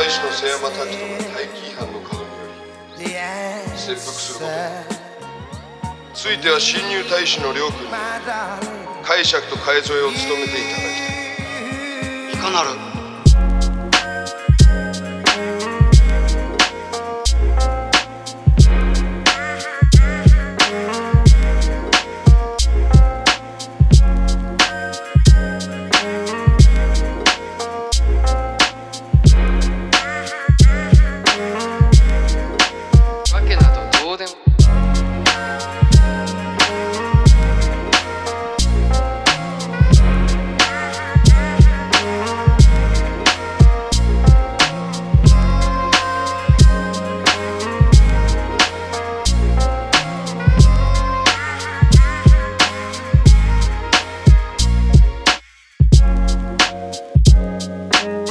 大使の瀬山拓人が大気違反の過度により切腹することについては新入大使の亮君に解釈と替え添えを務めていただきたい。 いかなる